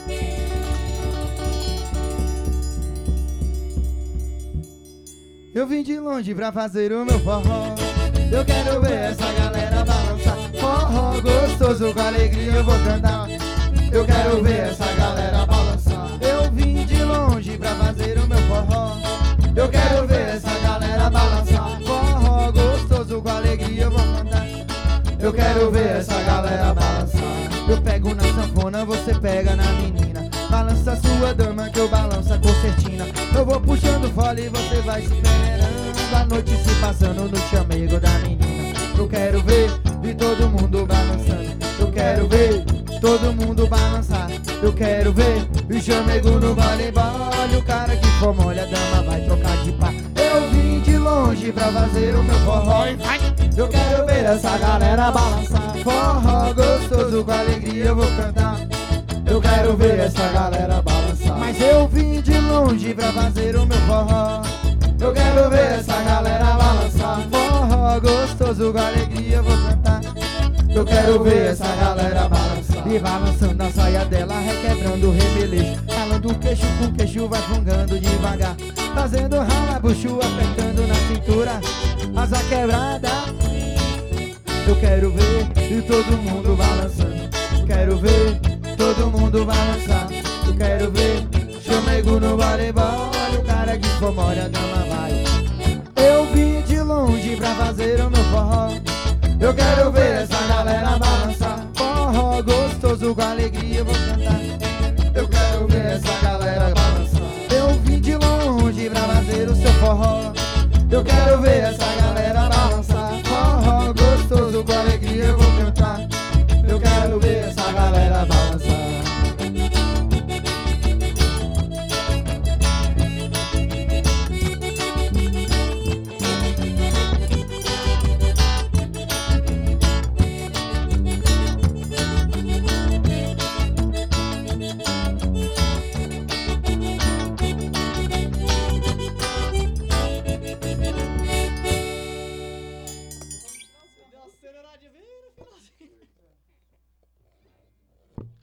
Eu vim de longe pra fazer o meu forró. Eu quero ver essa galera balançar. Forró gostoso, com alegria eu vou cantar. Eu quero ver essa galera balançar. Eu vim de longe pra fazer o meu forró. Eu quero ver essa galera balançar. Forró gostoso, com alegria eu vou cantar. Eu quero ver essa galera balançar. Eu pego na sanfona, você pega na menina. Balança sua dama que eu balanço a concertina. Eu vou puxando fole e você vai se peneirando. A noite se passando no chamego da menina. Eu quero ver e todo mundo balançando. Eu quero ver todo mundo balançar. Eu quero ver o chamego no voleibol. O cara que for mole, a dama vai trocar de par. Eu vim de longe pra fazer o meu forró. Eu quero ver essa galera balançar. Forró gostoso, com alegria eu vou cantar. Eu quero ver essa galera balançar. Mas eu vim de longe pra fazer o meu forró. Eu quero ver essa galera balançar. Forró gostoso, com alegria eu vou cantar. Eu quero ver essa galera balançar. E balançando a saia dela, requebrando o rebelejo. Falando queixo com queixo, vai fungando devagar. Fazendo ralabucho, apertando na cintura. Asa quebrada. Eu quero ver e todo mundo balançando. Quero ver todo mundo balançar. Eu quero ver chamego no voleibol. O cara que for mole, a dama vai. Eu vim de longe pra fazer o meu forró. Eu quero ver essa galera balançar. Forró gostoso, com alegria eu vou cantar. Eu quero ver essa galera balançar. Eu vim de longe pra fazer o seu forró. Eu quero ver essa galera